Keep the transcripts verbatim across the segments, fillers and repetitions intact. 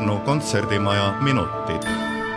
Pärnu kontserdimaja minutid.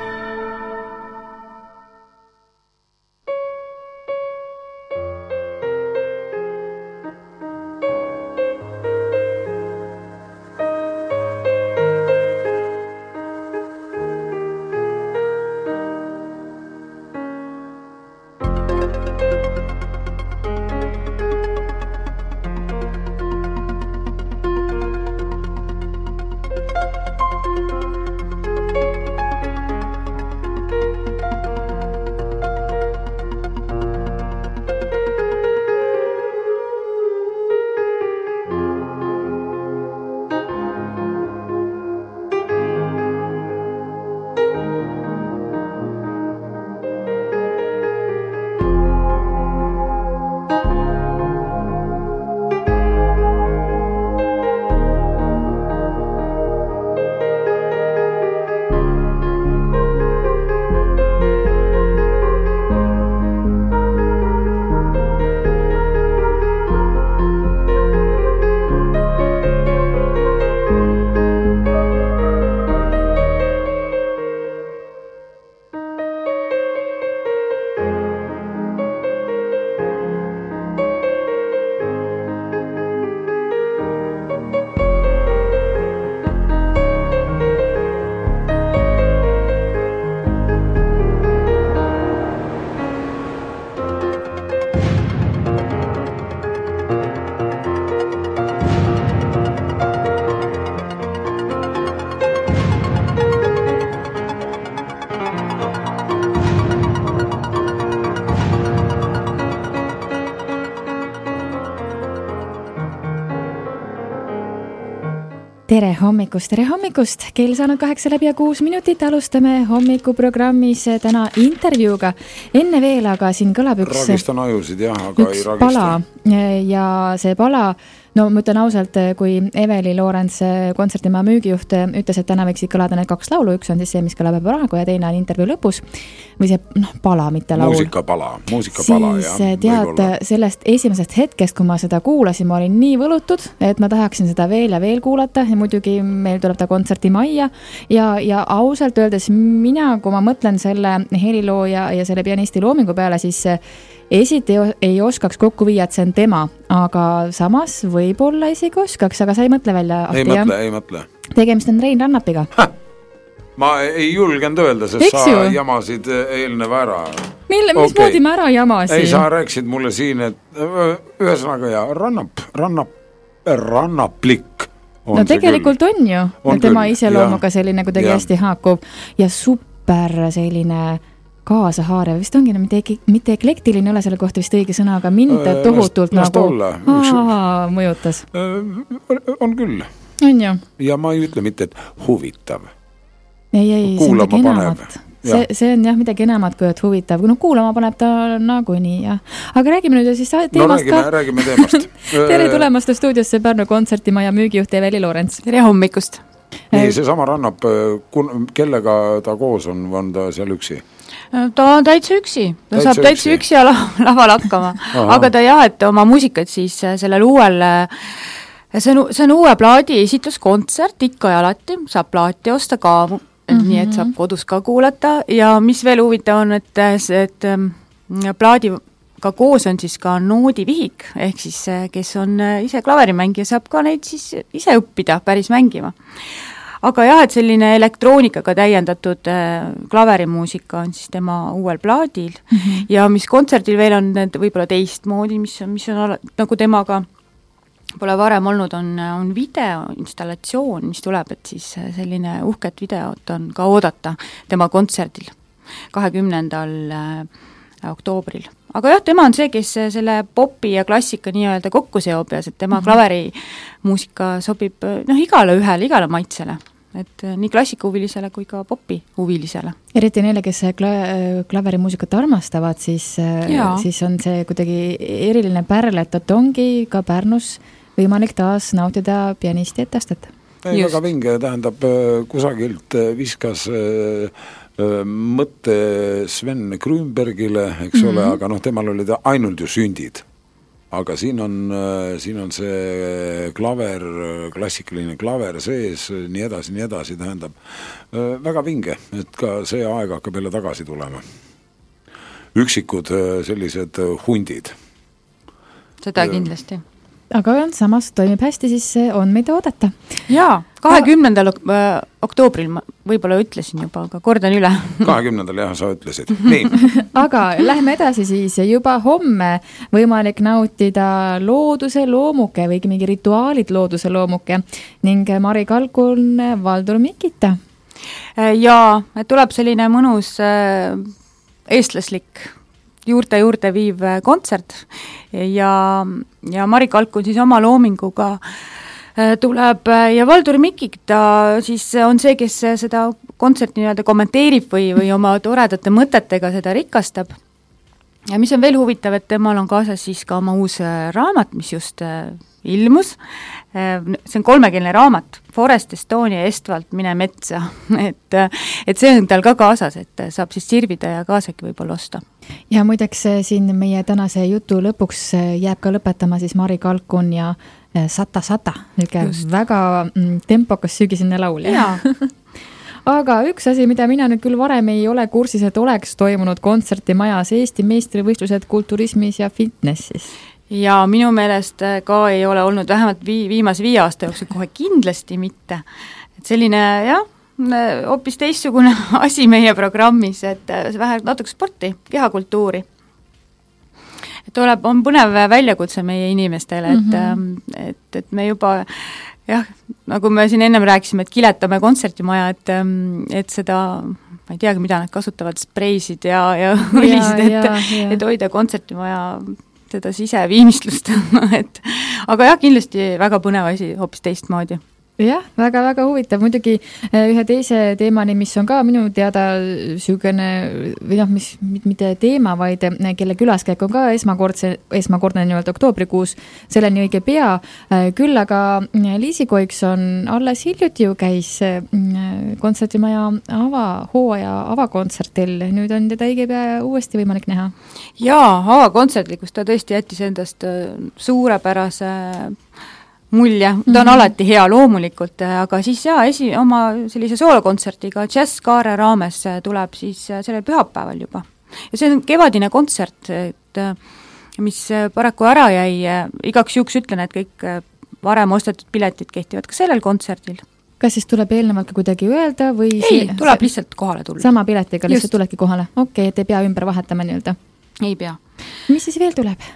Tere hommikust, tere hommikust, kell saanud kaheksa läbi ja kuus minutit, alustame hommikuprogrammis täna intervjuuga. Enne veel aga siin kõlab üks, ragistan ajusid, jah, aga üks ei ragista. Pala ja see pala, no ma ütlen ausalt, kui Eveli Loorents, kontserdimaa müügijuht, ütles, et täna võiksid kõlada need kaks laulu, üks on siis see, mis kõlab praegu ja teine on intervjuu lõpus või see noh, pala, mitte laul. Muusikapala, muusikapala, jah. Siis tead, sellest esimesest hetkest, kui ma seda kuulasin, ma olin nii võlutud, et ma tahaksin seda veel ja veel kuulata ja muidugi meil tuleb ta kontsertimajja ja, ja ausalt öeldes mina, kui ma mõtlen selle helilooja ja selle pianisti loomingu peale, siis esiti ei oskaks kokku viia, et see on tema, aga samas võib-olla isegi oskaks, aga sa ei mõtle välja. Ei Ahti, mõtle, ei mõtle. Tegemist on Rein Rannapiga. Ha! Ma ei julgenud öelda, sest Eks sa ju? jamasid eelneva ära. Mille, mis okay. moodi ma ära jamasin? Ei, sa rääksid mulle siin, et ühesõnaga ja rannap, rannap, rannaplik. No tegelikult on ju, on tema küll, iseloomuga selline kuidagi hästi haakub ja super selline kaasahaarev, vist ongi, no mitte, mitte eklektiline ole selle kohta vist õige sõna, aga mind tohutult last, nagu last aa, mõjutas. On küll. On ju. Ja ma ei ütle mitte, et huvitav. Ei, ei, see on midagi enamat. See, see on jah midagi enamat, kui et huvitav. No kuulama paneb ta nagu nii, jah. Aga räägime nüüd siis teemast no, räägime, ka. räägime teemast. Tere tulemast stuudiosse Pärnu kontserdimaja müügijuht Eveli Loorents. Tere hommikust. Nii, see sama rannab, kellega ta koos on, on ta seal üksi? Ta on täitsa üksi, ta täitsa saab täitsa üksi ja laval hakkama, aga ta jah, et oma muusikat siis sellel uuel, see on, see on uue plaadi esituskontsert ikka ja alati, saab plaati osta ka, mm-hmm. nii et saab kodus ka kuulata ja mis veel huvitav on, et, et plaadi ka koos on siis ka noodivihik, ehk siis kes on ise klaverimängija, saab ka neid siis ise õppida päris mängima. Aga jah, et selline elektroonikaga täiendatud äh, klaverimuusika on siis tema uuel plaadil mm-hmm. ja mis kontserdil veel on võib-olla teistmoodi, mis on, mis on nagu temaga pole varem olnud, on, on video installatsioon, mis tuleb, et siis selline uhket videot on ka oodata tema kontserdil kahekümnendal äh, oktoobril. Aga jah, tema on see, kes selle popi ja klassika nii-öelda kokku seob ja tema mm-hmm. klaverimuusika sobib noh, igale ühele, igale maitsele. Et nii klassikahuvilisele kui ka popi huvilisele. Eriti neile, kes kla- klaverimuusikat armastavad, siis, siis on see kuidagi eriline pärl, et et ongi ka Pärnus võimalik taas nautida pianisti etestet. Ei, väga vinge, tähendab, kusagilt viskas mõtte Sven Grünbergile, eks mm-hmm. ole, aga noh, temal oli ta ainult ju sündid. aga siin on, siin on see klaver, klassikaline klaver sees, nii edasi, nii edasi, tähendab väga vinge, et ka see aeg hakkab jälle tagasi tulema. Üksikud sellised hundid. Seda kindlasti. Aga samas toimib hästi, siis on meid oodata. Jaa, kahekümnendal oktoobril ma võib-olla ütlesin juba, aga kordan üle. kahekümnendal jah, sa ütlesid. Nii. Aga lähme edasi siis juba homme võimalik nautida looduse loomuke või mingi rituaalid looduse loomuke ning Mari Kalkun, Valdur Mikita. Jaa, tuleb selline mõnus eestlaslik juurte juurde viiv kontsert ja, ja Mari Kalkun siis oma loominguga tuleb ja Valdur Mikita siis on see, kes seda kontserti nii-öelda kommenteerib või, või oma toredate mõtetega seda rikastab. Ja mis on veel huvitav, et temal on kaasas siis ka oma uus raamat, mis just ilmus. See on kolmekeelne raamat, Forest Estonia Estvalt mine metsa, et, et see on tal ka kaasas, et saab siis sirvida ja kaasagi võib-olla osta. Ja muideks siin meie tänase jutu lõpuks jääb ka lõpetama siis Mari Kalkun ja Sata Sata, väga tempokas sügisene laul. Jaa. Aga üks asi, mida mina nüüd küll varem ei ole kursis, et oleks toimunud kontsertimajas Eesti meistrivõistlused kulturismis ja fitnessis. Ja minu meelest ka ei ole olnud vähemalt vii, viimase viie aasta jooksul kohe kindlasti mitte. Et selline, jah, hoopis teistsugune asi meie programmis, et vähe natuke sporti, kehakultuuri. Et tuleb, on põnev väljakutse meie inimestele, et, mm-hmm. et, et me juba, jah, nagu me siin ennem rääkisime, et kiletame kontsertimaja, et, et seda, ma ei teagi, mida nad kasutavad, spreisid ja, ja õlisid, et, et hoida kontsertimaja seda siseviimistlust, et aga jah, kindlasti väga põnev asi, hoopis teistmoodi. Jah, väga-väga huvitav. Muidugi ühe teise teemani, mis on ka minu teada süügene, või noh, mis mitte teema, vaid kelle külaskäik on ka esmakordse, esmakordne nii-öelda oktoobrikuus, selleni õige pea. Küll aga Liisi Koiks on alles hiljuti ju käis kontsertimaja ava, hooaja avakontsertil. Nüüd on teda õige pea uuesti võimalik näha. Jaa, avakontsertlikus ta tõesti jättis endast suurepärase mulje, ta on mm-hmm. alati hea loomulikult, aga siis jaa, esi, oma sellise soolokontsertiga Jazz-kaare raames tuleb siis sellel pühapäeval juba. Ja see on kevadine kontsert, et, mis paraku ära jäi, igaks juhuks ütlen, et kõik varem ostetud piletid kehtivad ka sellel kontserdil. Kas siis tuleb eelnevalt ka kuidagi öelda või ei, see, tuleb lihtsalt kohale tulla. Sama piletiga lihtsalt tulebki kohale? Okei, okay, et ei pea ümber vahetama nii-öelda? Ei pea. Mis siis veel tuleb?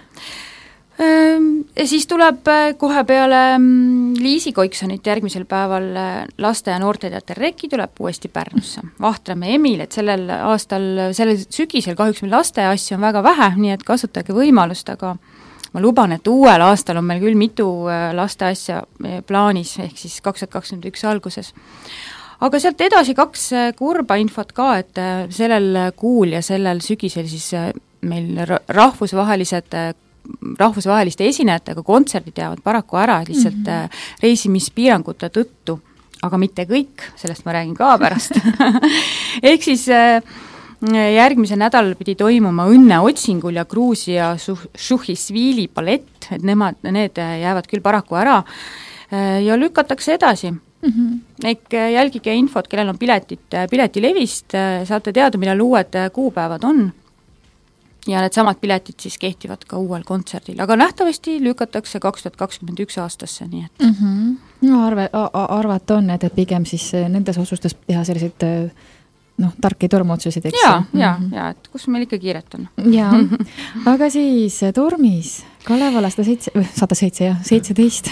Ja siis tuleb kohe peale Liisi Koiksonit järgmisel päeval laste- ja noorteteater Reki tuleb uuesti Pärnusse. Vahtrame Emil, et sellel aastal, sellel sügisel kahjuks meil laste asju on väga vähe, nii et kasutage võimalust, aga ma luban, et uuel aastal on meil küll mitu laste asja plaanis, ehk siis kaks tuhat kakskümmend üks alguses. Aga sealt edasi kaks kurba infot ka, et sellel kuul ja sellel sügisel siis meil rahvusvahelised rahvusvaheliste esinejatega kontserdid jäävad paraku ära lihtsalt mm-hmm. reisimispiirangute tõttu, aga mitte kõik, sellest ma räägin ka pärast. Ehk siis järgmise nädalal pidi toimuma Õnne otsingul ja Gruusia Šuhisvili ballett, et nemad, need jäävad küll paraku ära ja lükatakse edasi. Mm-hmm. Ehk jälgige infot, kellel on piletit, piletilevist, saate teada, millal uued kuupäevad on. Ja need samad piletid siis kehtivad ka uuel kontserdil, aga nähtavasti lükatakse kaks tuhat kakskümmend üks aastasse, nii et. Mm-hmm. No arve, arvata on, et pigem siis nendes otsustes teha selliseid noh, tarki tormuotsusid, eks? Jaa, jaa, jaa, et kus meil ikka kiiret on. Jaa, aga siis Tormis, Kalevala sada seitse, sada seitse, jah, seitseteist.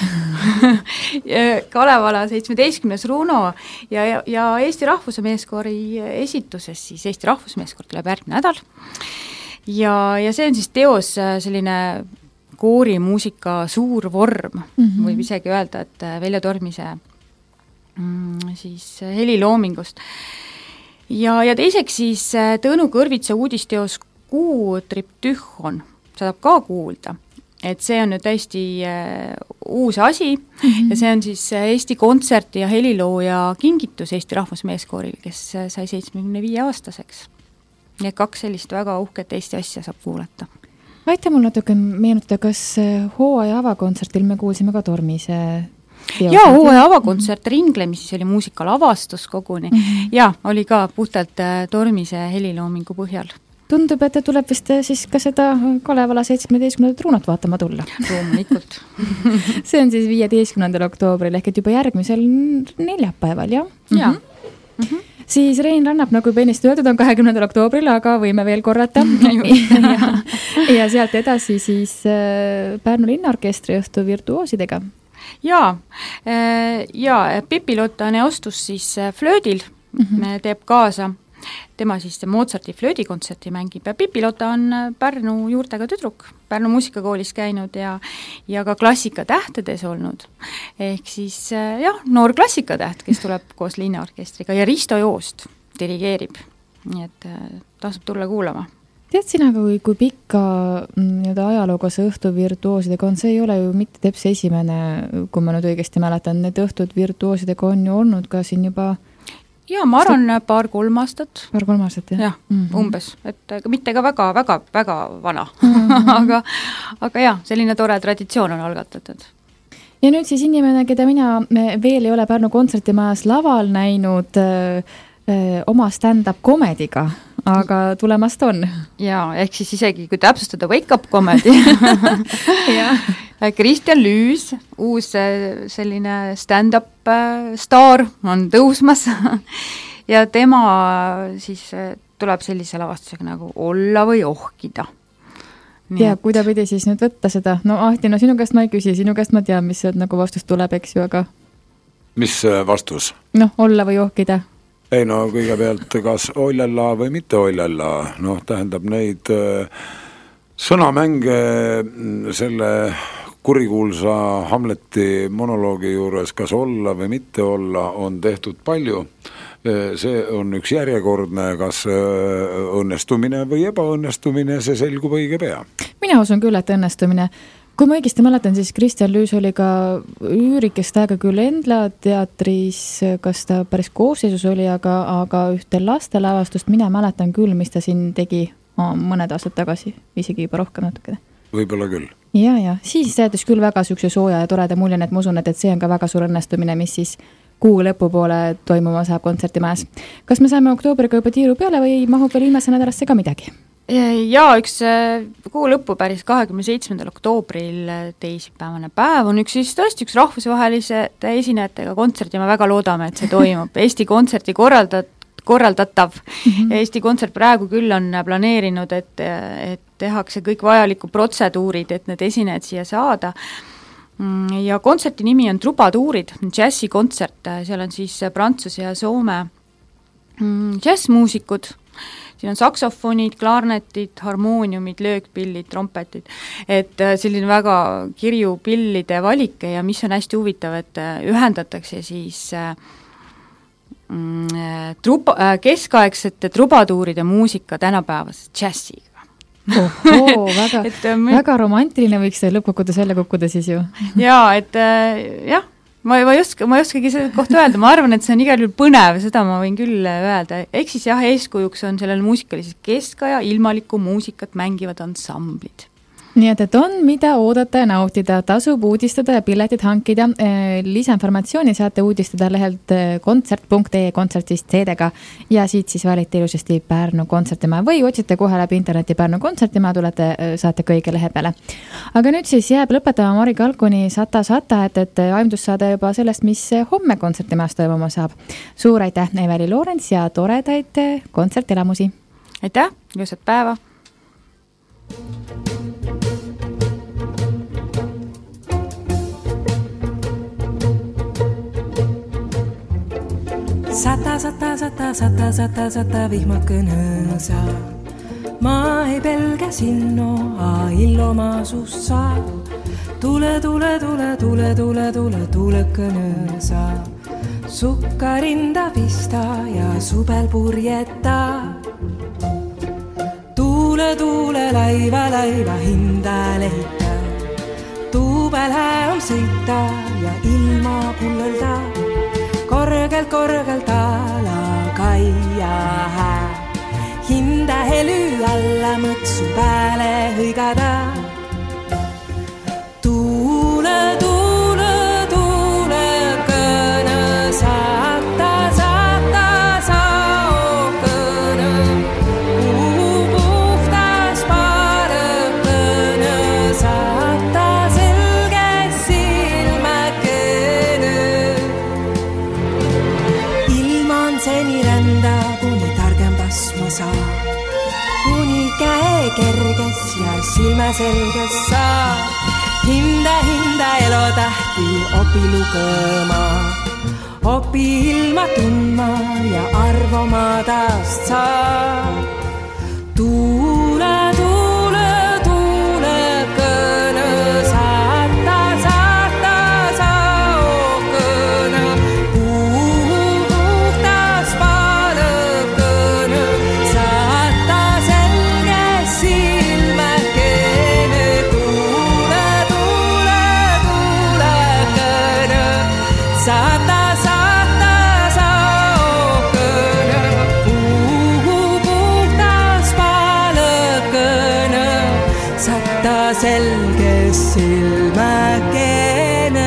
Kalevala seitsmeteistkümnes Runo ja, ja Eesti Rahvusmeeskoori esituses, siis Eesti Rahvusmeeskoor tuleb järgmine nädal. Ja, ja see on siis teos selline koorimuusika suur vorm, mm-hmm. võib isegi öelda, et Veljo Tormise mm, siis heliloomingust. Ja, ja teiseks siis Tõnu Kõrvitsa uudisteos Kuu triptühhon, saab ka kuulda, et see on nüüd täiesti uh, uus asi mm-hmm. ja see on siis Eesti kontserti ja helilooja kingitus Eesti Rahvusmeeskooril, kes sai seitsmekümne viie aastaseks. Nii kaks sellist väga uhket Eesti asja saab kuulata. Aita mul natuke meenutada, kas hooaja avakontsertil me kuulsime ka Tormise teosed? Jaa, hooaja avakontsert mm-hmm. Ringlemis, siis oli muusikalavastus koguni. Mm-hmm. Ja, oli ka puhtalt Tormise heliloomingu põhjal. Tundub, et tuleb vist siis ka seda Kalevala seitsmeteistkümnendat truunat vaatama tulla. Loomulikult. See on siis viieteistkümnendal oktoobril ehk et juba järgmisel neljapäeval, jah? Jaa. Mm-hmm. Siis Rein Rannap, nagu juba ennist öeldud, on kahekümnendal oktoobril, aga võime veel korrata. ja, ja sealt edasi siis Pärnu linnaorkestri õhtu virtuoosidega. Jaa, ja Pipi-Lotta Neostus siis flöödil mm-hmm. teeb kaasa. Tema siis Mozarti flöödikontserti mängib ja Pipi-Lotta on Pärnu juurtega tüdruk, Pärnu muusikakoolis käinud ja, ja ka klassikatähtedes olnud. Ehk siis jah, noor klassikatäht, kes tuleb koos linnaorkestriga ja Risto Joost dirigeerib. Nii et tasub tulla kuulama. Tead sina, kui, kui pikka nii-öelda ajalooga see õhtu virtuoosidega on, see ei ole ju mitte teps esimene, kui ma nüüd õigesti mäletan, need õhtud virtuoosidega on ju olnud ka siin juba jaa, ma arvan paar-kolm aastat. Paar-kolm aastat, jah? Jah, mm-hmm. umbes. Et mitte ka väga, väga, väga vana. Mm-hmm. aga, aga jah, selline tore traditsioon on algatatud. Ja nüüd siis inimene, keda mina veel ei ole Pärnu kontsertimajas laval näinud öö, öö, oma stand-up komediga, aga tulemast on. Jaa, ehk siis isegi, kui täpsustada wake-up komedi. Kristjan Lüüs, uus selline stand-up staar on tõusmas ja tema siis tuleb sellise lavastusega nagu olla või ohkida. Nii ja et... kui ta pidi siis nüüd võtta seda, no Ahti, no sinu käest ma ei küsi, sinu käest ma tean, mis nagu vastus tuleb, eks ju, aga mis vastus? Noh, olla või ohkida. Ei no kõigepealt kas oljalla või mitte oljalla, noh tähendab neid äh, sõnamänge selle kurikuulsa Hamleti monoloogi juures, kas olla või mitte olla, on tehtud palju. See on üks järjekordne, kas õnnestumine või ebaõnnestumine, see selgub õige pea. Mina usun küll, et õnnestumine. Kui ma õigesti mäletan, siis Kristjan Lüüs oli ka üürikest aega küll Endla teatris, kas ta päris koosseisus oli, aga, aga ühte lastelavastust mina mäletan küll, mis ta siin tegi mõned aastad tagasi, isegi juba rohkem natuke. Võib-olla küll. Ja, ja. Siis teatas küll väga sükse sooja ja toreda muljen, et ma usun, et, et see on ka väga suur õnnestumine, mis siis kuu lõpupoole toimuma saab kontsertimajas. Kas me saame oktoobriga juba tiiru peale või mahub veel viimase nädalasse ka midagi? Jaa, üks kuu lõppu päris kahekümne seitsmendal oktoobril teisipäevane päev on üks siis tõesti üks rahvusvahelise esinejatega kontsert ja me väga loodame, et see toimub. Eesti kontserti korraldat, korraldatav. Mm-hmm. Eesti kontsert praegu küll on planeerinud, et, et tehakse kõik vajalikud protseduurid, et need esinejad siia saada. Ja kontserti nimi on Trubatuurid, džässikontsert, seal on siis Prantsuse ja Soome džässmuusikud, siin on saksofonid, klaarnetid, harmooniumid, löökpillid, trompetid, et selline väga kirju pillide valike ja mis on hästi huvitav, et ühendatakse siis truba, keskaegsete trubatuuride muusika tänapäevas džässiga. Oho, väga, et, me... väga romantiline võiks see lõppkokkudus välja kukkuda siis ju. Jaa, et jah, ma, ma, ei oska, ma ei oskagi seda kohta öelda, ma arvan, et see on igal juhul põnev, seda ma võin küll öelda. Ehk siis jah, eeskujuks on sellel muusikalises keskaja ilmalikku muusikat mängivad ansamblid. Nii et, et on mida oodata ja nautida, tasub uudistada ja piletid hankida. Lisainformatsiooni saate uudistada lehelt kontsert punkt ee kontserdist C-dega ja siit siis valite ilusasti Pärnu kontsertimaa või otsite kohe läbi interneti Pärnu kontsertimaa, tulete, saate kõige lehe peale. Aga nüüd siis jääb lõpetama Mari Kalkuni Sata Sata, et, et aimdus saada juba sellest, mis homme kontsertimaas toimuma saab. Suur aitäh, Eveli Loorents ja toredaid kontsertelamusi. Aitäh, ilusat päeva! Sata, sata, sata, sata, sata, sata vihmad kõnõsa. Ma ei pelge sinno, illoma sust saab. Tule, tule, tule, tule, tule, tule, tule kõnõsa. Sukkarinda pista ja subel purjeta. Tuule, tuule, laiva, laiva, hinda leita. Tuubel hää on sõita ja ilma kullelda. Korgelt, korgelt ala kaia hää. Hinda hely alla mõtsu pääle hõiga magada. Tuule, tuule, tuule kõne, saata, saata sao kõne. Kuhu puhtas paare kõne, saata selge silmäkene. Ilm on seni rända, kuni targempas ma saa. Kuni käe kerges ja silmä selges saa. Hinda, hinda elotähti opi lugema. Opi ilma tundma ja arvoma taast saa. Tuule, tuule, tuule kõne, saata, saata sao kõne. Kuhu puhtas paale kõne, saata selge silmäkene. Tuule, tuule, tuule kõne, saata, saata sao kõne. Kuhu puhtas paale kõne, saata selge silmäkene.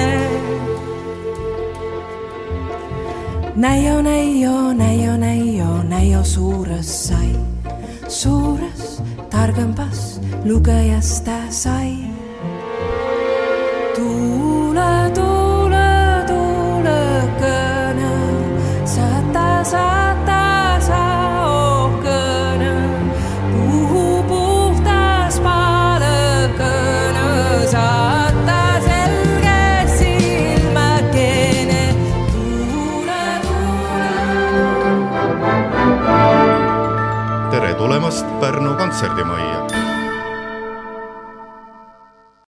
Näio, näio, näio, näio, näio suures sai. Suures targempas lugejasta sai.